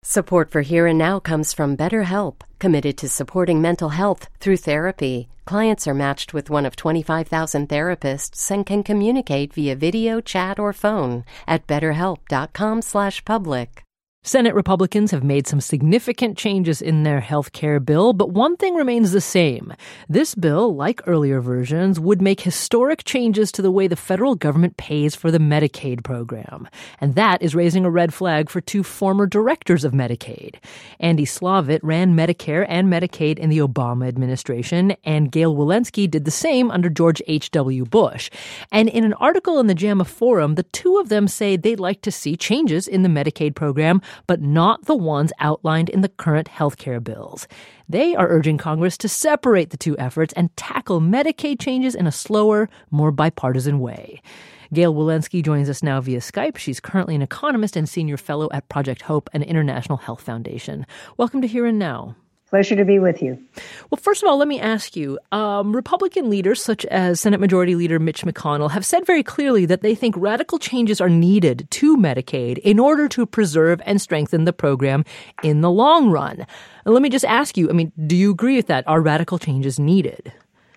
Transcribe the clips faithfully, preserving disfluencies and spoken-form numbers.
Support for Here and Now comes from BetterHelp, committed to supporting mental health through therapy. Clients are matched with one of twenty-five thousand therapists and can communicate via video, chat, or phone at betterhelp.com slash public. Senate Republicans have made some significant changes in their health care bill, but one thing remains the same. This bill, like earlier versions, would make historic changes to the way the federal government pays for the Medicaid program. And that is raising a red flag for two former directors of Medicaid. Andy Slavitt ran Medicare and Medicaid in the Obama administration, and Gail Wilensky did the same under George H W. Bush. And in an article in the JAMA Forum, the two of them say they'd like to see changes in the Medicaid program, but not the ones outlined in the current health care bills. They are urging Congress to separate the two efforts and tackle Medicaid changes in a slower, more bipartisan way. Gail Wilensky joins us now via Skype. She's currently an economist and senior fellow at Project Hope, an international health foundation. Welcome to Here and Now. Pleasure to be with you. Well, first of all, let me ask you, um, Republican leaders such as Senate Majority Leader Mitch McConnell have said very clearly that they think radical changes are needed to Medicaid in order to preserve and strengthen the program in the long run. Let me just ask you, I mean, do you agree with that? Are radical changes needed?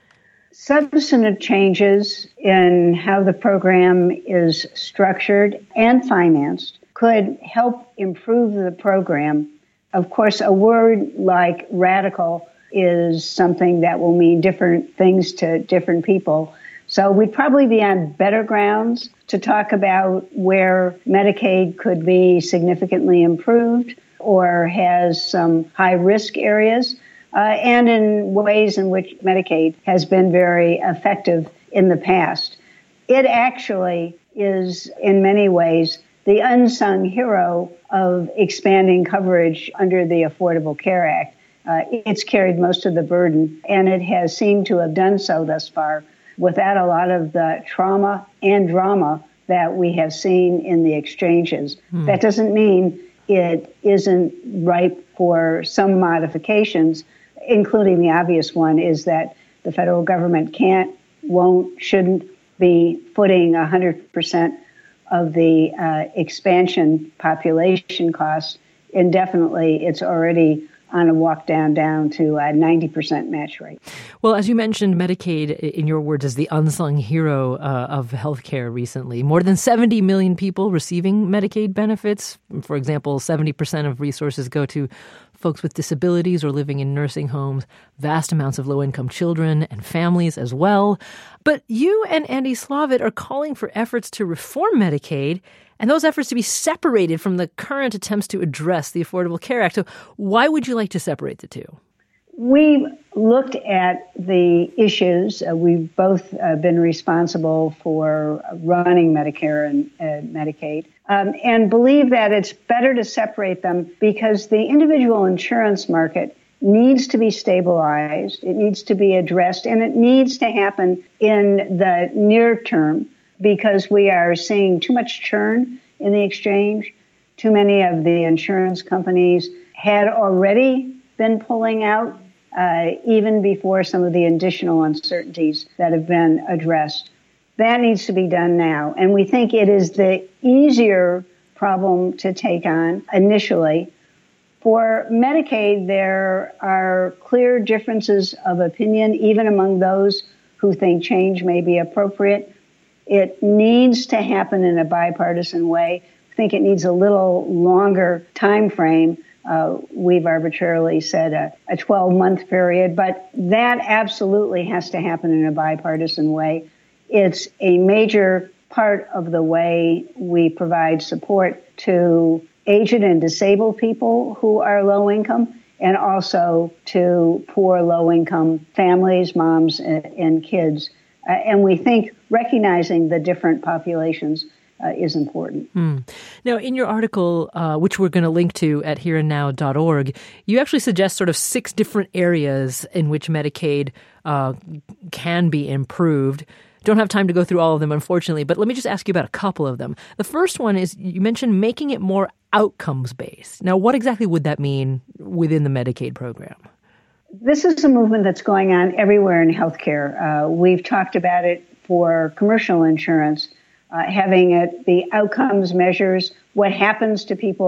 Substantive changes in how the program is structured and financed could help improve the program. Of course, a word like radical is something that will mean different things to different people. So we'd probably be on better grounds to talk about where Medicaid could be significantly improved or has some high-risk areas, uh, and in ways in which Medicaid has been very effective in the past. It actually is, in many ways, the unsung hero of expanding coverage under the Affordable Care Act. Uh, it's carried most of the burden, and it has seemed to have done so thus far without a lot of the trauma and drama that we have seen in the exchanges. Hmm. That doesn't mean it isn't ripe for some modifications, including the obvious one is that the federal government can't, won't, shouldn't be footing one hundred percent of the uh, expansion population costs indefinitely. It's already on a walk down down to a ninety percent match rate. Well, as you mentioned, Medicaid, in your words, is the unsung hero uh, of healthcare recently. More than seventy million people receiving Medicaid benefits. For example, seventy percent of resources go to folks with disabilities or living in nursing homes, vast amounts of low-income children and families as well. But you and Andy Slavitt are calling for efforts to reform Medicaid, and those efforts to be separated from the current attempts to address the Affordable Care Act. So why would you like to separate the two? We've looked at the issues. Uh, we've both uh, been responsible for running Medicare and uh, Medicaid, um, and believe that it's better to separate them because the individual insurance market needs to be stabilized, it needs to be addressed, and it needs to happen in the near term because we are seeing too much churn in the exchange. Too many of the insurance companies had already been pulling out uh, even before some of the additional uncertainties that have been addressed. That needs to be done now. And we think it is the easier problem to take on initially. For Medicaid, there are clear differences of opinion, even among those who think change may be appropriate. It needs to happen in a bipartisan way. I think it needs a little longer time frame. Uh, we've arbitrarily said a, a twelve-month period, but that absolutely has to happen in a bipartisan way. It's a major part of the way we provide support to aged and disabled people who are low income, and also to poor low-income families, moms, and, and kids. Uh, and we think recognizing the different populations Uh, is important. Hmm. Now, in your article, uh, which we're going to link to at here and now dot org, you actually suggest sort of six different areas in which Medicaid uh, can be improved. Don't have time to go through all of them, unfortunately, but let me just ask you about a couple of them. The first one is you mentioned making it more outcomes-based. Now, what exactly would that mean within the Medicaid program? This is a movement that's going on everywhere in healthcare. Uh, we've talked about it for commercial insurance. Uh, having it, the outcomes measures what happens to people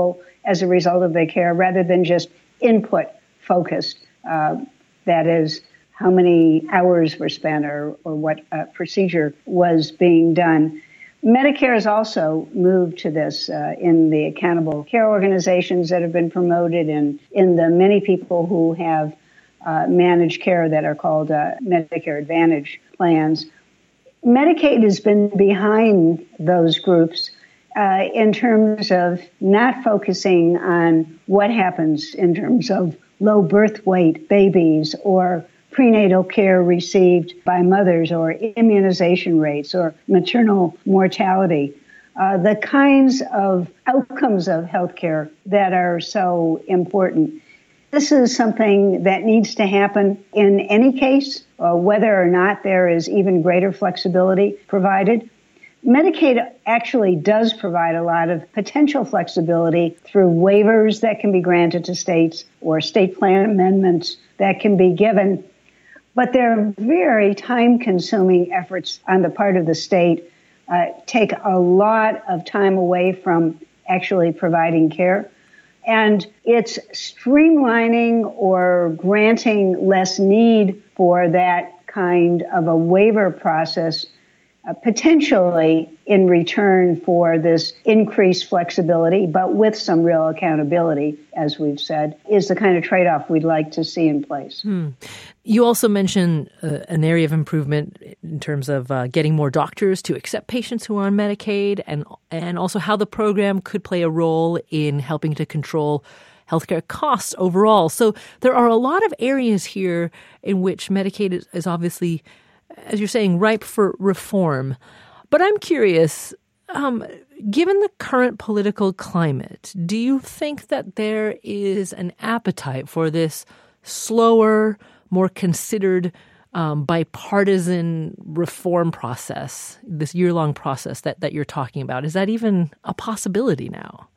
as a result of their care rather than just input focused. Uh, that is, how many hours were spent or, or what uh, procedure was being done. Medicare has also moved to this uh, in the accountable care organizations that have been promoted and in the many people who have uh, managed care that are called uh, Medicare Advantage plans. Medicaid has been behind those groups uh, in terms of not focusing on what happens in terms of low birth weight babies or prenatal care received by mothers or immunization rates or maternal mortality, uh, the kinds of outcomes of healthcare that are so important. This is something that needs to happen in any case, uh, whether or not there is even greater flexibility provided. Medicaid actually does provide a lot of potential flexibility through waivers that can be granted to states or state plan amendments that can be given. But they're very time-consuming efforts on the part of the state, uh, take a lot of time away from actually providing care. And it's streamlining or granting less need for that kind of a waiver process, uh, potentially in return for this increased flexibility, but with some real accountability, as we've said, is the kind of trade-off we'd like to see in place. Hmm. You also mentioned uh, an area of improvement in terms of uh, getting more doctors to accept patients who are on Medicaid, and and also how the program could play a role in helping to control healthcare costs overall. So there are a lot of areas here in which Medicaid is, is obviously, as you're saying, ripe for reform. But I'm curious, um, given the current political climate, do you think that there is an appetite for this slower, more considered um, bipartisan reform process, this year-long process that, that you're talking about? Is that even a possibility now?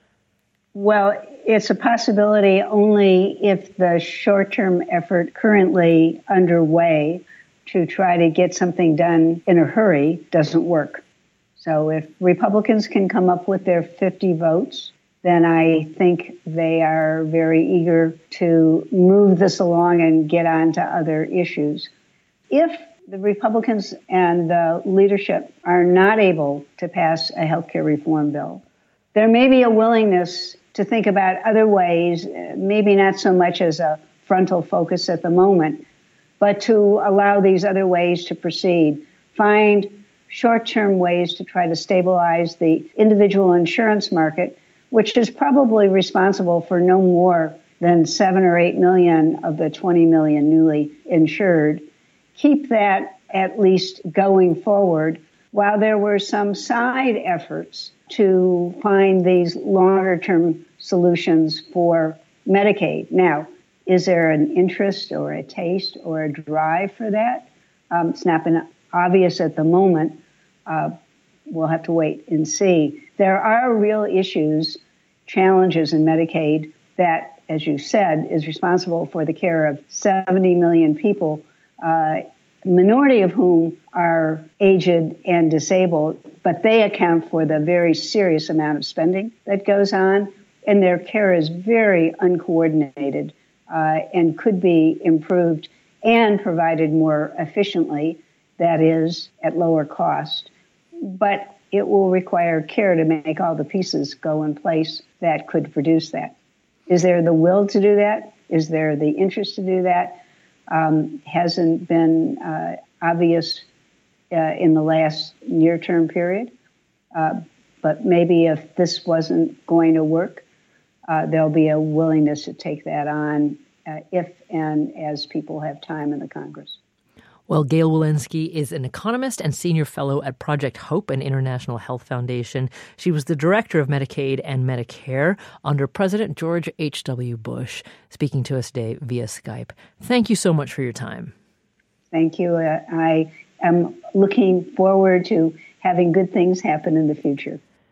Well, it's a possibility only if the short-term effort currently underway to try to get something done in a hurry doesn't work. So if Republicans can come up with their fifty votes, then I think they are very eager to move this along and get on to other issues. If the Republicans and the leadership are not able to pass a healthcare reform bill, there may be a willingness to think about other ways, maybe not so much as a frontal focus at the moment, but to allow these other ways to proceed. Find short-term ways to try to stabilize the individual insurance market, which is probably responsible for no more than seven or eight million of the twenty million newly insured. Keep that at least going forward, while there were some side efforts to find these longer-term solutions for Medicaid. Now, is there an interest or a taste or a drive for that? Um, it's not been obvious at the moment. Uh, we'll have to wait and see. There are real issues, challenges in Medicaid that, as you said, is responsible for the care of seventy million people, uh, minority of whom are aged and disabled, but they account for the very serious amount of spending that goes on, and their care is very uncoordinated uh, and could be improved and provided more efficiently, that is, at lower cost. But it will require care to make all the pieces go in place that could produce that. Is there the will to do that? Is there the interest to do that? Um, hasn't been uh, obvious uh, in the last near-term period. Uh, but maybe if this wasn't going to work, uh, there'll be a willingness to take that on uh, if and as people have time in the Congress. Well, Gail Wilensky is an economist and senior fellow at Project Hope, an International Health Foundation. She was the director of Medicaid and Medicare under President George H W. Bush, speaking to us today via Skype. Thank you so much for your time. Thank you. Uh, I am looking forward to having good things happen in the future.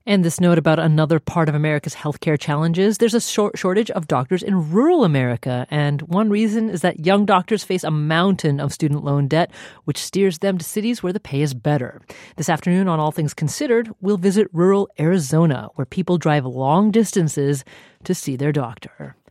And this note about another part of America's healthcare challenges, there's a short shortage of doctors in rural America. And one reason is that young doctors face a mountain of student loan debt, which steers them to cities where the pay is better. This afternoon on All Things Considered, we'll visit rural Arizona, where people drive long distances to see their doctor.